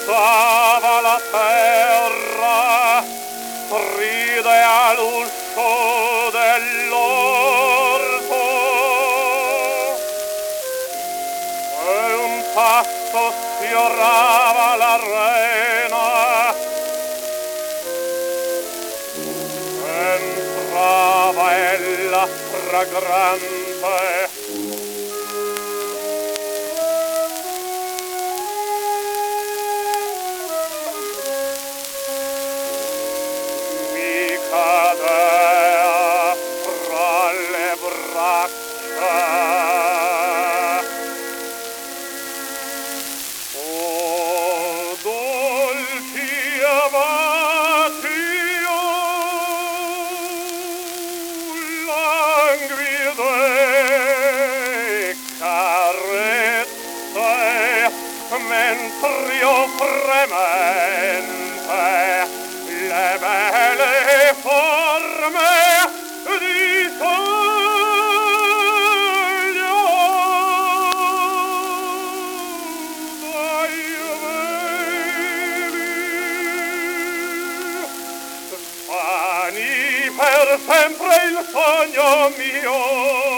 Alzava la terra, stride all'uscio dell'orto, e un passo sfiorava l'arena. Entrava ella fragrante, cadea fra le braccia. Oh, dolci amatio, languide carezze, mentr'io fremente le belle forme di sogno dai veli svani per sempre il sogno mio.